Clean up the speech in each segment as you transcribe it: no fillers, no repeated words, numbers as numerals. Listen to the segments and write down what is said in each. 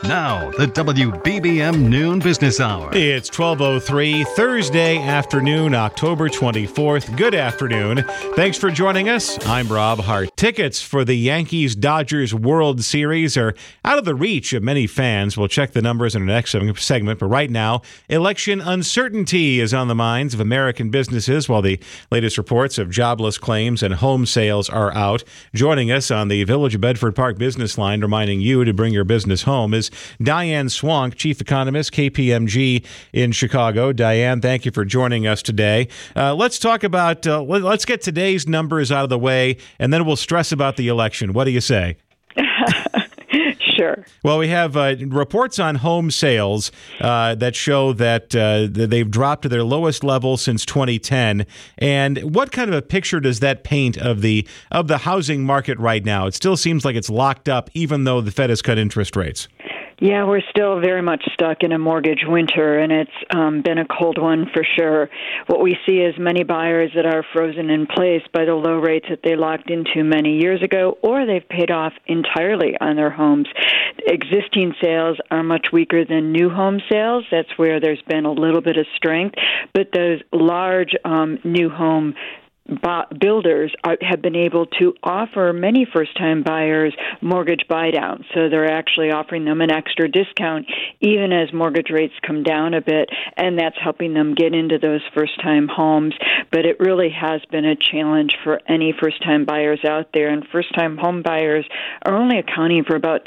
Now, the WBBM Noon Business Hour. It's 12:03, Thursday afternoon, October 24th. Good afternoon. Thanks for joining us. I'm Rob Hart. Tickets for the Yankees-Dodgers World Series are out of the reach of many fans. We'll check the numbers in our next segment, but right now, election uncertainty is on the minds of American businesses while the latest reports of jobless claims and home sales are out. Joining us on the Village of Bedford Park business line, reminding you to bring your business home, is Diane Swank, Chief Economist, KPMG in Chicago. Diane, thank you for joining us today. Let's talk about, let's get today's numbers out of the way, and then we'll stress about the election. What do you say? Sure. Well, we have reports on home sales that show that they've dropped to their lowest level since 2010. And what kind of a picture does that paint of the housing market right now? It still seems like it's locked up, even though the Fed has cut interest rates. Yeah, we're still very much stuck in a mortgage winter, and it's been a cold one for sure. What we see is many buyers that are frozen in place by the low rates that they locked into many years ago, or they've paid off entirely on their homes. Existing sales are much weaker than new home sales. That's where there's been a little bit of strength, but those large new home builders have been able to offer many first-time buyers mortgage buy-downs. So they're actually offering them an extra discount even as mortgage rates come down a bit, and that's helping them get into those first-time homes. But it really has been a challenge for any first-time buyers out there, and first-time home buyers are only accounting for about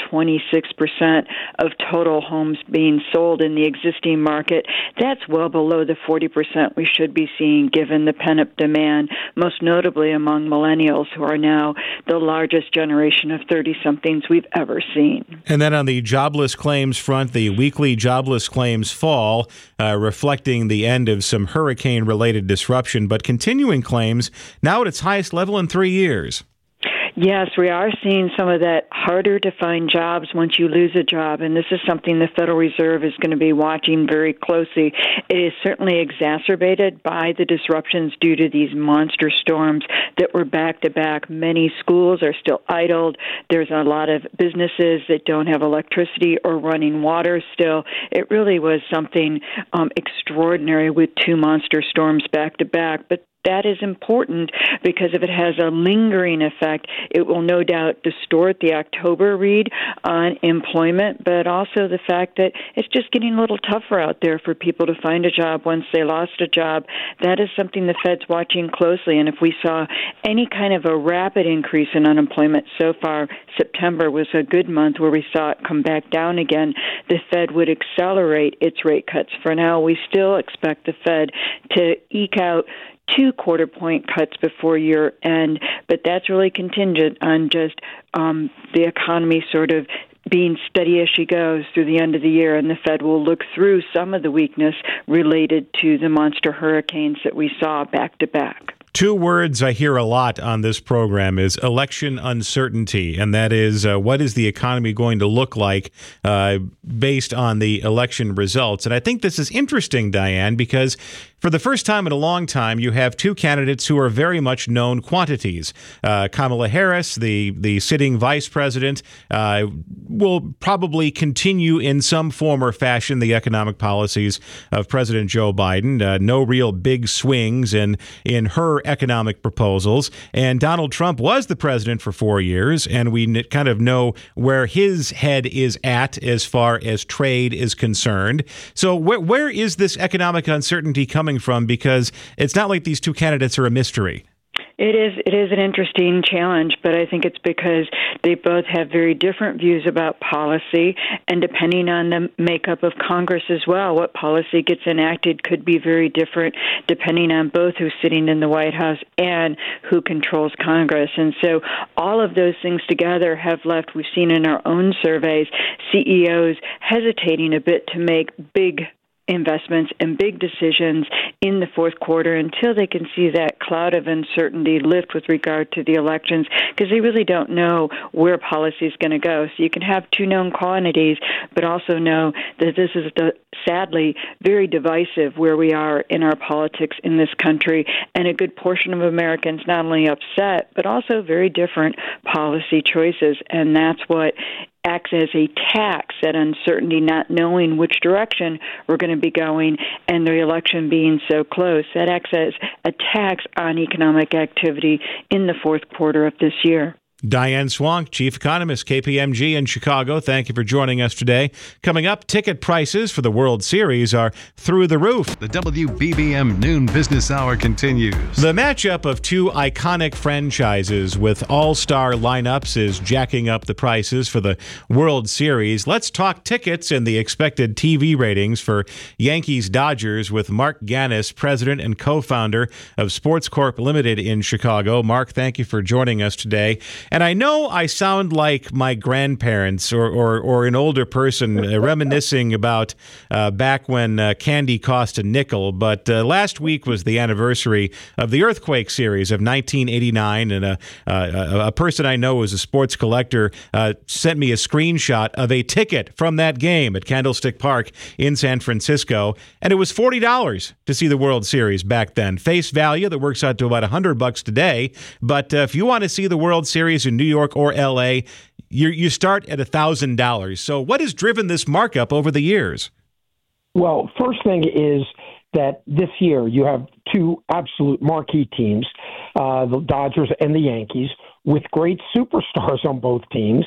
26% of total homes being sold in the existing market. That's well below the 40% we should be seeing given the pent-up demand, most notably among millennials, who are now the largest generation of 30-somethings we've ever seen. And then on the jobless claims front, the weekly jobless claims fall, reflecting the end of some hurricane-related disruption, but continuing claims now at its highest level in 3 years. Yes, we are seeing some of that harder to find jobs once you lose a job, and this is something the Federal Reserve is going to be watching very closely. It is certainly exacerbated by the disruptions due to these monster storms that were back-to-back. Many schools are still idled. There's a lot of businesses that don't have electricity or running water still. It really was something extraordinary with two monster storms back-to-back, but that is important because if it has a lingering effect, it will no doubt distort the October read on employment, but also the fact that it's just getting a little tougher out there for people to find a job once they lost a job. That is something the Fed's watching closely, and if we saw any kind of a rapid increase in unemployment so far, September was a good month where we saw it come back down again, the Fed would accelerate its rate cuts. For now, we still expect the Fed to eke out 2 quarter-point cuts before year end, but that's really contingent on just the economy sort of being steady as she goes through the end of the year, and the Fed will look through some of the weakness related to the monster hurricanes that we saw back-to-back. Two words I hear a lot on this program is election uncertainty, and that is what is the economy going to look like based on the election results. And I think this is interesting, Diane, because for the first time in a long time, you have two candidates who are very much known quantities. Kamala Harris, the sitting vice president, will probably continue in some form or fashion the economic policies of President Joe Biden. No real big swings in her economic proposals. And Donald Trump was the president for 4 years, and we kind of know where his head is at as far as trade is concerned. So where is this economic uncertainty coming from? Because it's not like these two candidates are a mystery. It is an interesting challenge, but I think it's because they both have very different views about policy, and depending on the makeup of Congress as well, what policy gets enacted could be very different depending on both who's sitting in the White House and who controls Congress. And so all of those things together have left, we've seen in our own surveys, CEOs hesitating a bit to make big investments and big decisions in the fourth quarter until they can see that cloud of uncertainty lift with regard to the elections, because they really don't know where policy is going to go. So you can have two known quantities, but also know that this is sadly very divisive where we are in our politics in this country, and a good portion of Americans not only upset, but also very different policy choices. And that's what acts as a tax, that uncertainty, not knowing which direction we're going to be going, and the election being so close. That acts as a tax on economic activity in the fourth quarter of this year. Diane Swonk, Chief Economist, KPMG in Chicago. Thank you for joining us today. Coming up, ticket prices for the World Series are through the roof. The WBBM Noon Business Hour continues. The matchup of two iconic franchises with all-star lineups is jacking up the prices for the World Series. Let's talk tickets and the expected TV ratings for Yankees-Dodgers with Mark Gannis, president and co-founder of Sports Corp Limited in Chicago. Mark, thank you for joining us today. And I know I sound like my grandparents or an older person reminiscing about back when candy cost a nickel. But last week was the anniversary of the Earthquake series of 1989. And a person I know who's a sports collector sent me a screenshot of a ticket from that game at Candlestick Park in San Francisco. And it was $40 to see the World Series back then. Face value that works out to about $100 today. But if you want to see the World Series in New York or L.A., you start at $1,000. So what has driven this markup over the years? Well, first thing is that this year you have two absolute marquee teams, the Dodgers and the Yankees, with great superstars on both teams.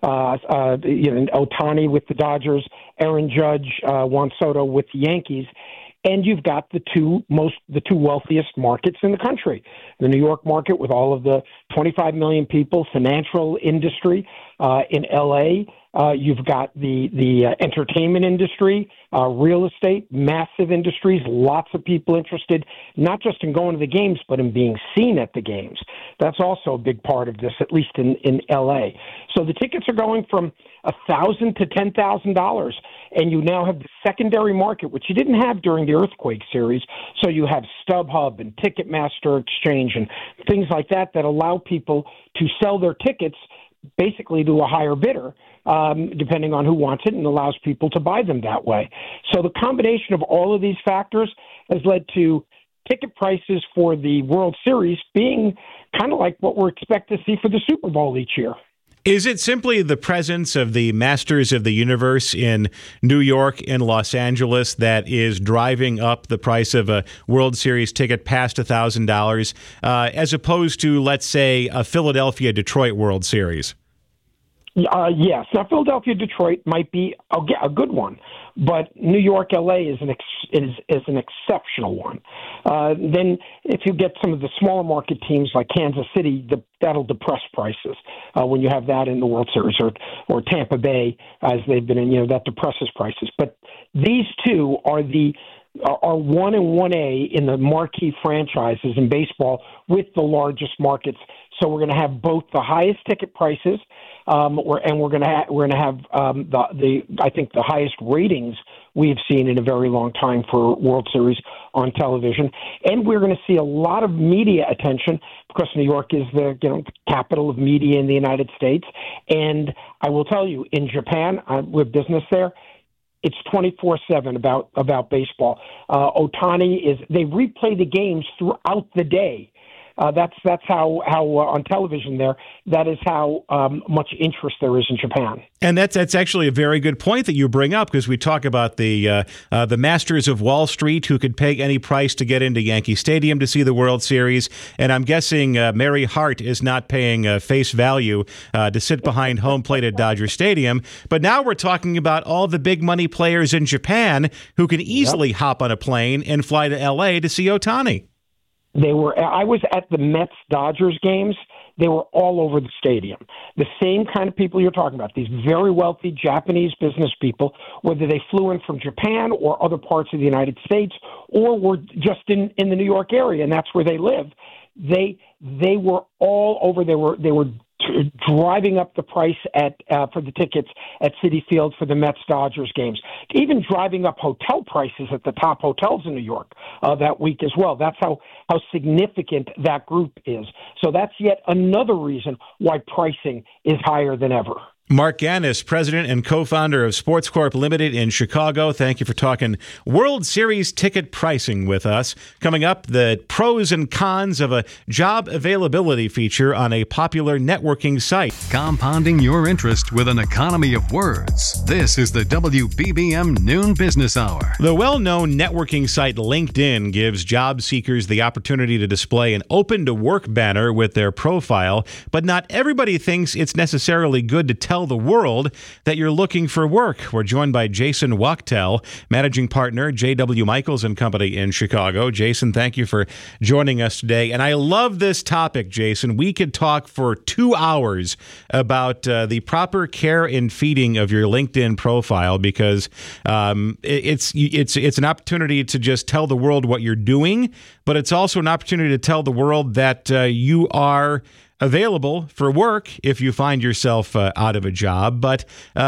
Ohtani with the Dodgers, Aaron Judge, Juan Soto with the Yankees. And you've got the two wealthiest markets in the country. The New York market with all of the 25 million people, financial industry. In L.A., you've got the entertainment industry, real estate, massive industries, lots of people interested, not just in going to the games, but in being seen at the games. That's also a big part of this, at least in L.A. So the tickets are going from $1,000 to $10,000, and you now have the secondary market, which you didn't have during the Earthquake series. So you have StubHub and Ticketmaster Exchange and things like that allow people to sell their tickets basically to a higher bidder, depending on who wants it, and allows people to buy them that way. So the combination of all of these factors has led to ticket prices for the World Series being kind of like what we're expected to see for the Super Bowl each year. Is it simply the presence of the Masters of the Universe in New York and Los Angeles that is driving up the price of a World Series ticket past $1,000, as opposed to, let's say, a Philadelphia-Detroit World Series? Yes. Now, Philadelphia-Detroit might be a good one, but New York, LA is an exceptional one. Then, if you get some of the smaller market teams like Kansas City, that'll depress prices when you have that in the World Series, or Tampa Bay, as they've been in. That depresses prices. But these two are 1 and 1A in the marquee franchises in baseball with the largest markets. So we're going to have both the highest ticket prices, and we're going to have I think the highest ratings we've seen in a very long time for World Series on television, and we're going to see a lot of media attention because New York is the capital of media in the United States. And I will tell you, in Japan, with business there, it's 24/7 about baseball. Ohtani they replay the games throughout the day. That's how on television there, that is how much interest there is in Japan. And that's actually a very good point that you bring up, because we talk about the masters of Wall Street who could pay any price to get into Yankee Stadium to see the World Series. And I'm guessing Mary Hart is not paying face value to sit behind home plate at Dodger Stadium. But now we're talking about all the big money players in Japan who can easily hop on a plane and fly to L.A. to see Ohtani. I was at the Mets-Dodgers games. They were all over the stadium. The same kind of people you're talking about, these very wealthy Japanese business people, whether they flew in from Japan or other parts of the United States, or were just in the New York area, and that's where they live. They were all over. They were driving up the price for the tickets at Citi Field for the Mets-Dodgers games, even driving up hotel prices at the top hotels in New York that week as well. That's how significant that group is. So that's yet another reason why pricing is higher than ever. Mark Gannis, president and co-founder of Sports Corp Limited in Chicago. Thank you for talking World Series ticket pricing with us. Coming up, the pros and cons of a job availability feature on a popular networking site. Compounding your interest with an economy of words. This is the WBBM Noon Business Hour. The well-known networking site LinkedIn gives job seekers the opportunity to display an open-to-work banner with their profile, but not everybody thinks it's necessarily good to tell the world that you're looking for work. We're joined by Jason Wachtel, managing partner, J.W. Michaels and Company in Chicago. Jason, thank you for joining us today. And I love this topic, Jason. We could talk for 2 hours about the proper care and feeding of your LinkedIn profile, because it's an opportunity to just tell the world what you're doing, but it's also an opportunity to tell the world that you are available for work if you find yourself out of a job. But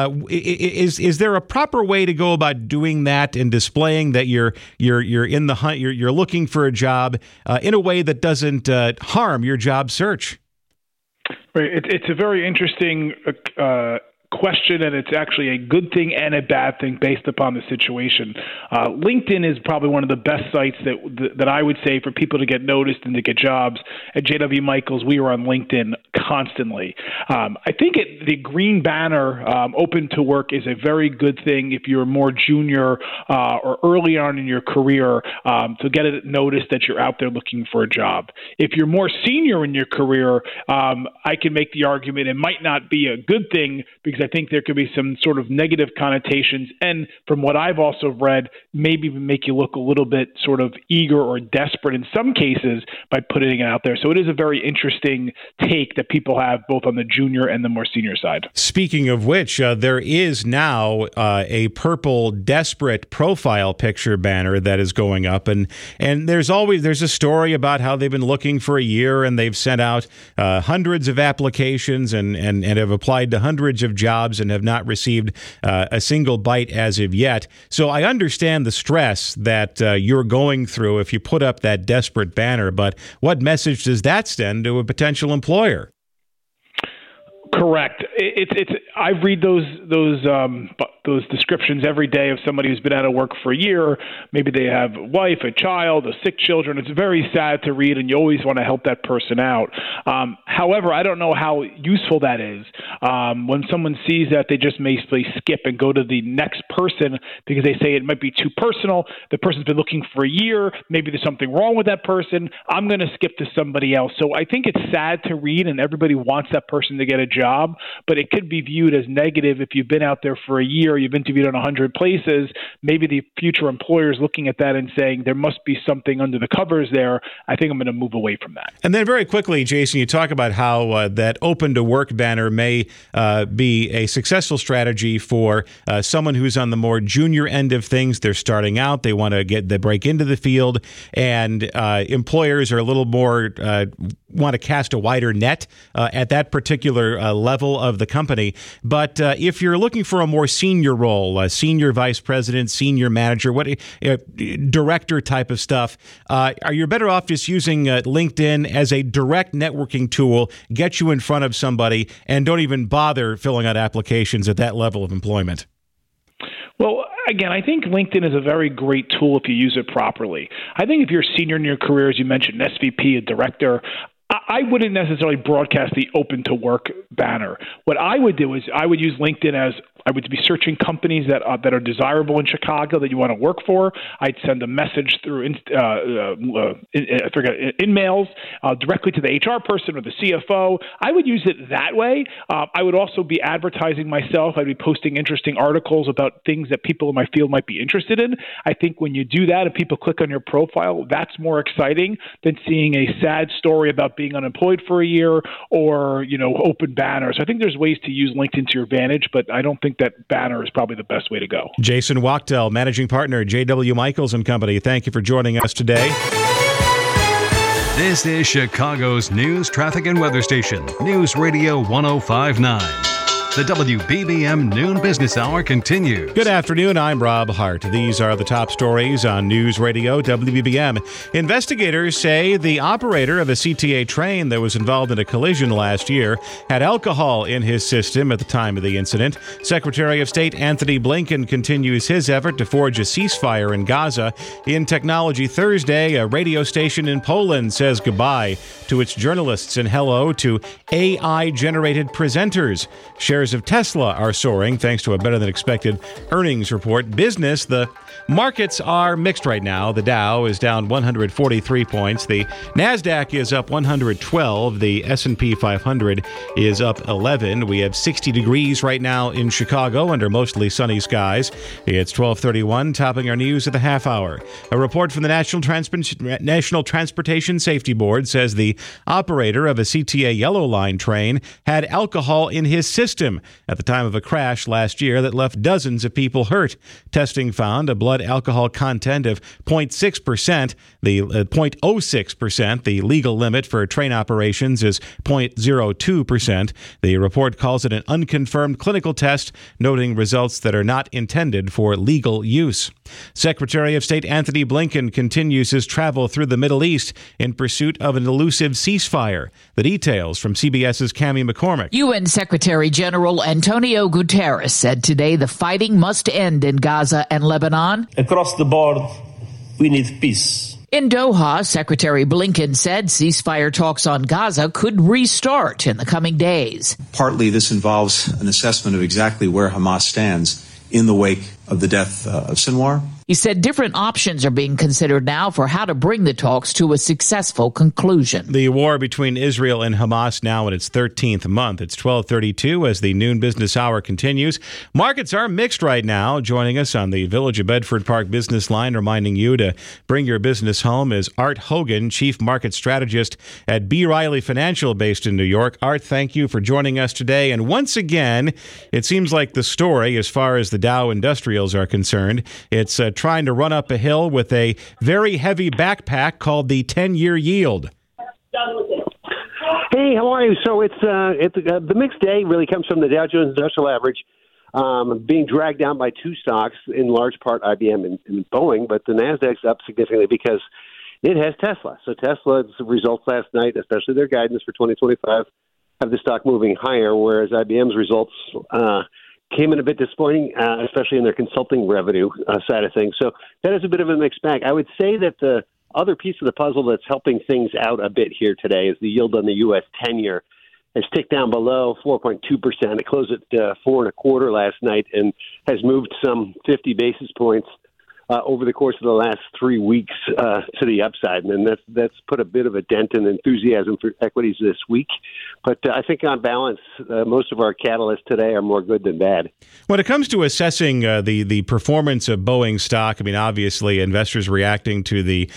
is there a proper way to go about doing that and displaying that you're in the hunt, you're looking for a job in a way that doesn't harm your job search? Right. It's a very interesting question, and it's actually a good thing and a bad thing based upon the situation. LinkedIn is probably one of the best sites that I would say for people to get noticed and to get jobs. At JW Michaels, we are on LinkedIn constantly. I think the green banner, open to work, is a very good thing if you're more junior or early on in your career, to get it noticed that you're out there looking for a job. If you're more senior in your career, I can make the argument it might not be a good thing, because I think there could be some sort of negative connotations, and from what I've also read, maybe make you look a little bit sort of eager or desperate in some cases by putting it out there. So it is a very interesting take that people have both on the junior and the more senior side. Speaking of which, there is now a purple desperate profile picture banner that is going up, and there's a story about how they've been looking for a year and they've sent out hundreds of applications and have applied to hundreds of jobs and have not received a single bite as of yet. So I understand the stress that you're going through if you put up that desperate banner, but what message does that send to a potential employer? Correct. I read those descriptions every day of somebody who's been out of work for a year. Maybe they have a wife, a child, sick children. It's very sad to read, and you always want to help that person out. However, I don't know how useful that is. When someone sees that, they just basically skip and go to the next person because they say it might be too personal. The person's been looking for a year. Maybe there's something wrong with that person. I'm going to skip to somebody else. So I think it's sad to read, and everybody wants that person to get a job, but it could be viewed as negative if you've been out there for a year, you've interviewed on 100 places. Maybe the future employer is looking at that and saying there must be something under the covers there. I think I'm going to move away from that. And then very quickly, Jason, you talk about how that open to work banner may be a successful strategy for someone who's on the more junior end of things. They're starting out, they want to break into the field, and employers are a little more want to cast a wider net at that particular level of the company. But if you're looking for a more senior role, senior vice president, senior manager, director type of stuff, are you better off just using LinkedIn as a direct networking tool, get you in front of somebody, and don't even bother filling out applications at that level of employment? Well, again, I think LinkedIn is a very great tool if you use it properly. I think if you're senior in your career, as you mentioned, an SVP, a director, I wouldn't necessarily broadcast the open to work banner. What I would do is I would use LinkedIn as I would be searching companies that are desirable in Chicago that you want to work for. I'd send a message through InMails directly to the HR person or the CFO. I would use it that way. I would also be advertising myself. I'd be posting interesting articles about things that people in my field might be interested in. I think when you do that and people click on your profile, that's more exciting than seeing a sad story about being unemployed for a year or, open banners. I think there's ways to use LinkedIn to your advantage, but I don't think that banner is probably the best way to go. Jason Wachtel, managing partner, J.W. Michaels and Company. Thank you for joining us today. This is Chicago's news, traffic, and weather station, News Radio 105.9. The WBBM Noon Business Hour continues. Good afternoon, I'm Rob Hart. These are the top stories on News Radio WBBM. Investigators say the operator of a CTA train that was involved in a collision last year had alcohol in his system at the time of the incident. Secretary of State Anthony Blinken continues his effort to forge a ceasefire in Gaza. In Technology Thursday, a radio station in Poland says goodbye to its journalists and hello to AI-generated presenters. Shares of Tesla are soaring thanks to a better-than-expected earnings report. Business, the markets are mixed right now. The Dow is down 143 points. The NASDAQ is up 112. The S&P 500 is up 11. We have 60 degrees right now in Chicago under mostly sunny skies. It's 12:31, topping our news at the half hour. A report from the National Transportation Safety Board says the operator of a CTA Yellow Line train had alcohol in his system at the time of a crash last year that left dozens of people hurt. Testing found a blood alcohol content of 0.6%. The 0.06%. The legal limit for train operations is 0.02%. The report calls it an unconfirmed clinical test, noting results that are not intended for legal use. Secretary of State Anthony Blinken continues his travel through the Middle East in pursuit of an elusive ceasefire. The details from CBS's Cami McCormick. UN Secretary General Antonio Guterres said today the fighting must end in Gaza and Lebanon. Across the board, we need peace. In Doha, Secretary Blinken said ceasefire talks on Gaza could restart in the coming days. Partly this involves an assessment of exactly where Hamas stands in the wake of the death of Sinwar. He said different options are being considered now for how to bring the talks to a successful conclusion. The war between Israel and Hamas now in its 13th month. It's 12:32 as the noon business hour continues. Markets are mixed right now. Joining us on the Village of Bedford Park business line, reminding you to bring your business home, is Art Hogan, Chief Market Strategist at B. Riley Financial based in New York. Art, thank you for joining us today. And once again, it seems like the story, as far as the Dow Industrials are concerned, it's trying to run up a hill with a very heavy backpack called the 10-year yield. Hey, how are you? So it's the mixed day really comes from the Dow Jones Industrial Average being dragged down by two stocks, in large part IBM and Boeing, but the Nasdaq's up significantly because it has Tesla. So Tesla's results last night, especially their guidance for 2025, have the stock moving higher, whereas IBM's results came in a bit disappointing, especially in their consulting revenue side of things. So that is a bit of a mixed bag. I would say that the other piece of the puzzle that's helping things out a bit here today is the yield on the U.S. 10-year has ticked down below 4.2%. It closed at 4.25% last night and has moved some 50 basis points over the course of the last 3 weeks to the upside. And that's put a bit of a dent in enthusiasm for equities this week. But I think on balance, most of our catalysts today are more good than bad. When it comes to assessing the performance of Boeing stock, I mean, obviously investors reacting to the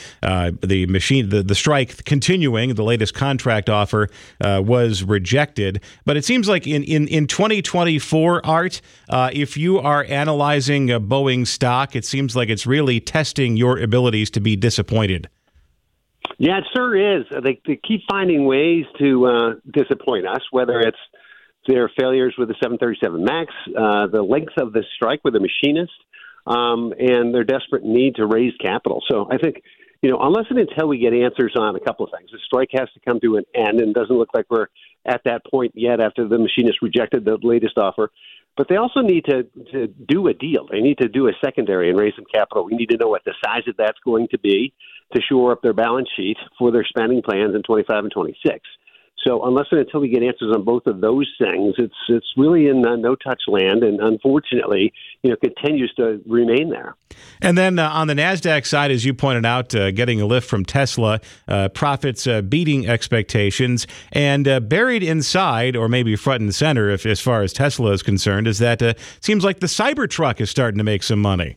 strike continuing. The latest contract offer was rejected. But it seems like in 2024, Art, if you are analyzing Boeing stock, it seems like it's really testing your abilities to be disappointed. Yeah, it sure is. They keep finding ways to disappoint us, whether it's their failures with the 737 MAX, the length of the strike with the machinist, and their desperate need to raise capital. So I think, unless and until we get answers on a couple of things, the strike has to come to an end, and it doesn't look like we're at that point yet after the machinist rejected the latest offer. But they also need to do a deal. They need to do a secondary and raise some capital. We need to know what the size of that's going to be to shore up their balance sheet for their spending plans in 25 and 26. So unless and until we get answers on both of those things, it's really in no-touch land, and unfortunately, continues to remain there. And then on the NASDAQ side, as you pointed out, getting a lift from Tesla, profits beating expectations, and buried inside, or maybe front and center, as far as Tesla is concerned, is that it seems like the Cybertruck is starting to make some money.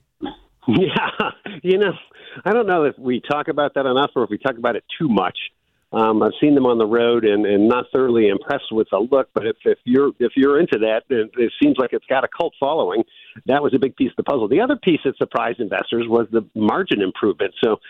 Yeah, I don't know if we talk about that enough or if we talk about it too much. I've seen them on the road and not thoroughly impressed with the look, but if you're into that, it seems like it's got a cult following. That was a big piece of the puzzle. The other piece that surprised investors was the margin improvement. So,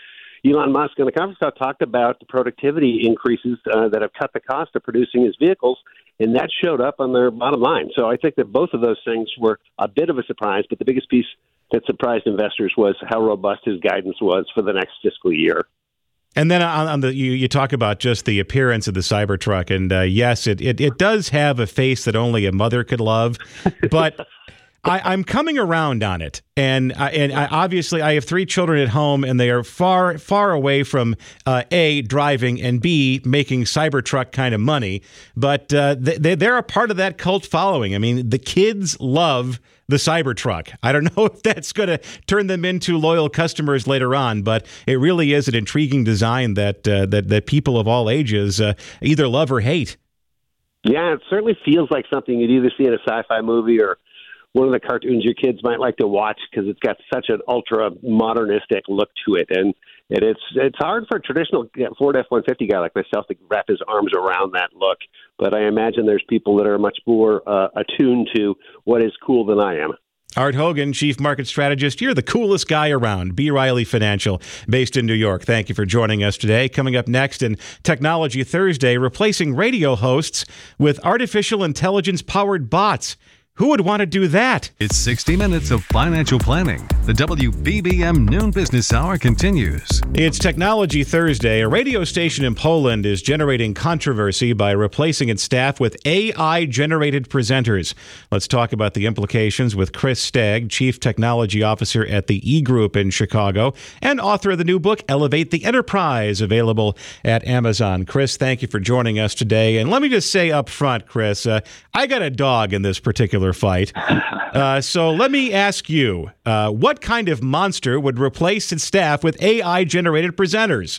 Elon Musk on the conference call talked about the productivity increases that have cut the cost of producing his vehicles, and that showed up on their bottom line. So I think that both of those things were a bit of a surprise, but the biggest piece that surprised investors was how robust his guidance was for the next fiscal year. And then on the you talk about just the appearance of the Cybertruck, and yes, it does have a face that only a mother could love, but I'm coming around on it, and I obviously I have 3 children at home, and they are far away from A, driving, and B, making Cybertruck kind of money. But they're a part of that cult following. I mean, the kids love the Cybertruck. I don't know if that's going to turn them into loyal customers later on, but it really is an intriguing design that people of all ages either love or hate. Yeah, it certainly feels like something you'd either see in a sci-fi movie or one of the cartoons your kids might like to watch, because it's got such an ultra modernistic look to it, and it's hard for a traditional Ford F-150 guy like myself to wrap his arms around that look. But I imagine there's people that are much more attuned to what is cool than I am. Art Hogan, Chief Market Strategist. You're the coolest guy around. B. Riley Financial, based in New York. Thank you for joining us today. Coming up next in Technology Thursday, replacing radio hosts with artificial intelligence-powered bots. Who would want to do that? It's 60 minutes of financial planning. The WBBM Noon Business Hour continues. It's Technology Thursday. A radio station in Poland is generating controversy by replacing its staff with AI-generated presenters. Let's talk about the implications with Chris Stagg, Chief Technology Officer at the E-Group in Chicago, and author of the new book, Elevate the Enterprise, available at Amazon. Chris, thank you for joining us today. And let me just say up front, Chris, I got a dog in this particular fight. So let me ask you, what kind of monster would replace its staff with AI-generated presenters?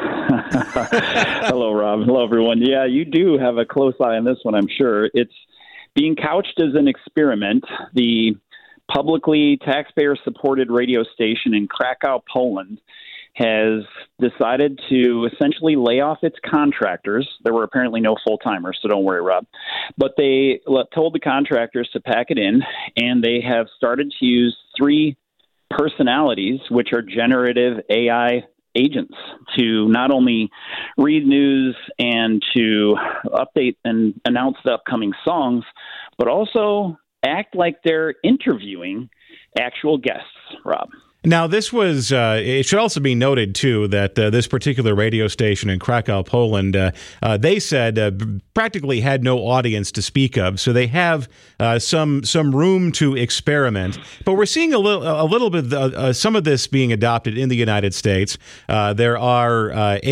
Hello, Rob. Hello, everyone. Yeah, you do have a close eye on this one, I'm sure. It's being couched as an experiment. The publicly taxpayer-supported radio station in Krakow, Poland, has decided to essentially lay off its contractors. There were apparently no full-timers, so don't worry, Rob. But they told the contractors to pack it in, and they have started to use 3 personalities, which are generative AI agents, to not only read news and to update and announce the upcoming songs, but also act like they're interviewing actual guests, Rob. Now, this was, it should also be noted, too, that this particular radio station in Krakow, Poland, they said practically had no audience to speak of, so they have some room to experiment. But we're seeing a little bit some of this being adopted in the United States. There are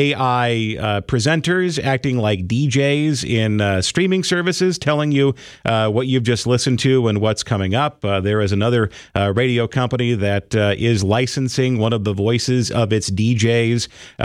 AI presenters acting like DJs in streaming services, telling you what you've just listened to and what's coming up. There is another radio company that is licensing one of the voices of its DJs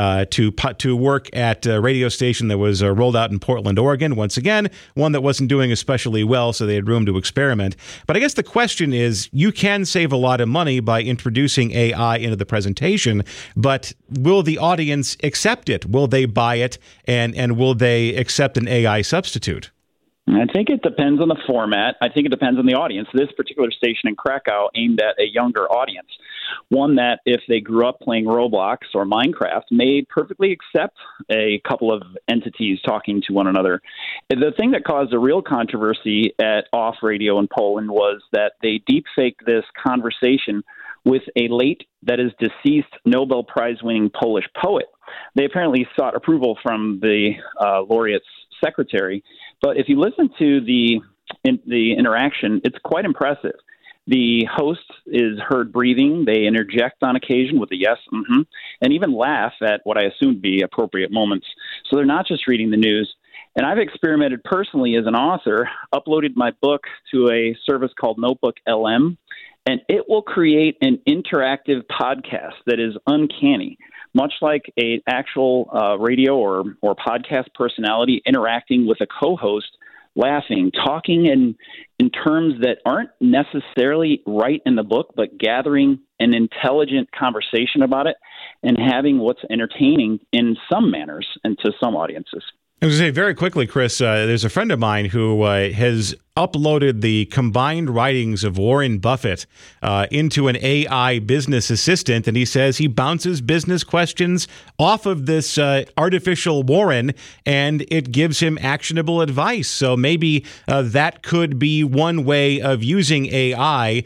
to work at a radio station that was rolled out in Portland, Oregon. Once again, one that wasn't doing especially well, so they had room to experiment. But I guess the question is, you can save a lot of money by introducing AI into the presentation, but will the audience accept it? Will they buy it, and will they accept an AI substitute? I think it depends on the format. I think it depends on the audience. This particular station in Krakow aimed at a younger audience, one that if they grew up playing Roblox or Minecraft may perfectly accept a couple of entities talking to one another. The thing that caused a real controversy at Off Radio in Poland was that they deepfaked this conversation with a late, that is deceased, Nobel Prize-winning Polish poet. They apparently sought approval from the laureate's secretary. But if you listen to the interaction, it's quite impressive. The host is heard breathing. They interject on occasion with a yes, and even laugh at what I assume to be appropriate moments. So they're not just reading the news. And I've experimented personally as an author, uploaded my book to a service called Notebook LM, and it will create an interactive podcast that is uncanny, much like an actual radio or podcast personality interacting with a co-host, laughing, talking in terms that aren't necessarily right in the book, but gathering an intelligent conversation about it and having what's entertaining in some manners and to some audiences. I was going to say very quickly, Chris, there's a friend of mine who has uploaded the combined writings of Warren Buffett into an AI business assistant, and he says he bounces business questions off of this artificial Warren, and it gives him actionable advice. So maybe that could be one way of using AI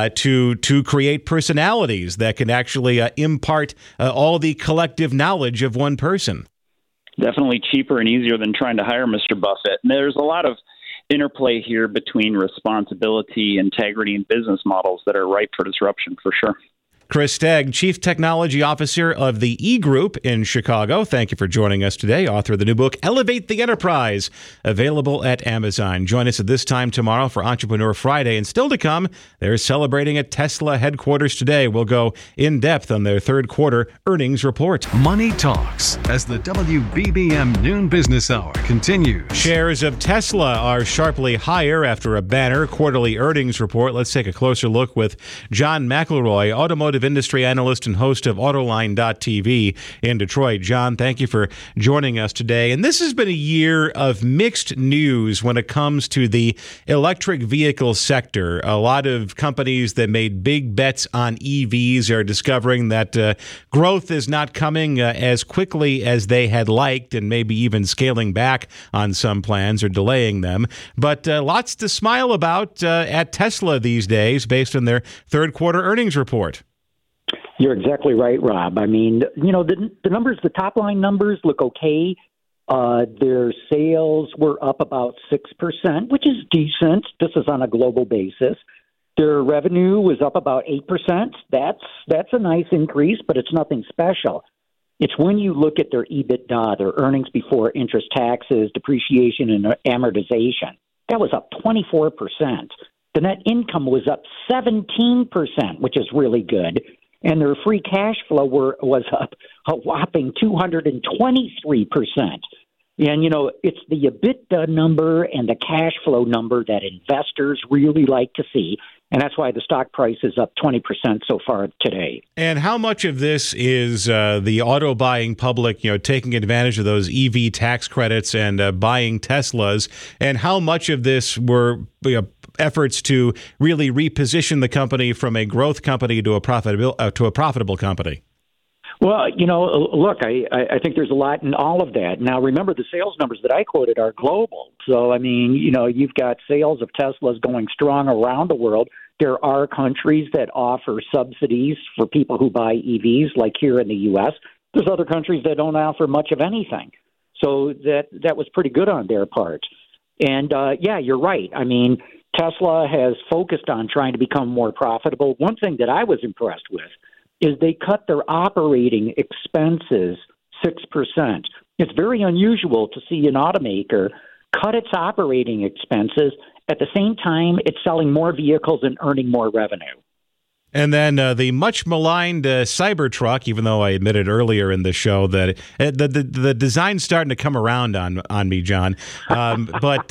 to create personalities that can actually impart all the collective knowledge of one person. Definitely cheaper and easier than trying to hire Mr. Buffett. And there's a lot of interplay here between responsibility, integrity, and business models that are ripe for disruption, for sure. Chris Stagg, Chief Technology Officer of the E-Group in Chicago. Thank you for joining us today. Author of the new book, Elevate the Enterprise, available at Amazon. Join us at this time tomorrow for Entrepreneur Friday. And still to come, they're celebrating at Tesla headquarters today. We'll go in depth on their third quarter earnings report. Money Talks as the WBBM Noon Business Hour continues. Shares of Tesla are sharply higher after a banner quarterly earnings report. Let's take a closer look with John McElroy, automotive industry analyst and host of Autoline.tv in Detroit. John, thank you for joining us today. And this has been a year of mixed news when it comes to the electric vehicle sector. A lot of companies that made big bets on EVs are discovering that growth is not coming as quickly as they had liked, and maybe even scaling back on some plans or delaying them. But lots to smile about at Tesla these days based on their third quarter earnings report. You're exactly right, Rob. I mean, the numbers, the top line numbers look okay. Their sales were up about 6%, which is decent. This is on a global basis. Their revenue was up about 8%. That's a nice increase, but it's nothing special. It's when you look at their EBITDA, their earnings before interest, taxes, depreciation, and amortization. That was up 24%. The net income was up 17%, which is really good. And their free cash flow was up a whopping 223%. And, it's the EBITDA number and the cash flow number that investors really like to see. And that's why the stock price is up 20% so far today. And how much of this is the auto buying public, taking advantage of those EV tax credits and buying Teslas? And how much of this were efforts to really reposition the company from a growth company to a profitable company? Well, look, I think there's a lot in all of that. Now, remember, the sales numbers that I quoted are global. So, I mean, you've got sales of Teslas going strong around the world. There are countries that offer subsidies for people who buy EVs, like here in the U.S. There's other countries that don't offer much of anything. So that was pretty good on their part. And, yeah, you're right. I mean, Tesla has focused on trying to become more profitable. One thing that I was impressed with is they cut their operating expenses 6%. It's very unusual to see an automaker cut its operating expenses at the same time it's selling more vehicles and earning more revenue. And then the much maligned Cybertruck, even though I admitted earlier in the show that the design's starting to come around on me, John. But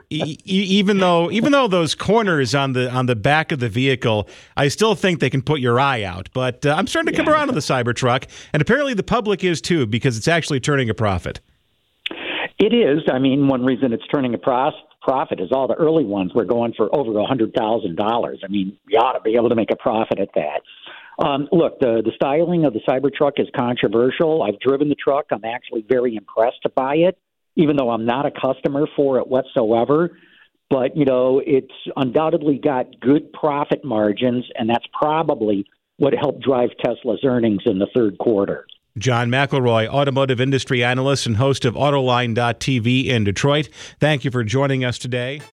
even though those corners on the back of the vehicle, I still think they can put your eye out. But I'm starting to come around on the Cybertruck, and apparently the public is too, because it's actually turning a profit. It is. I mean, one reason it's turning a profit is all the early ones were going for over $100,000. I mean, you ought to be able to make a profit at that. Look, the styling of the Cybertruck is controversial. I've driven the truck. I'm actually very impressed by it, even though I'm not a customer for it whatsoever. But, it's undoubtedly got good profit margins, and that's probably what helped drive Tesla's earnings in the third quarter. John McElroy, automotive industry analyst and host of Autoline.tv in Detroit. Thank you for joining us today.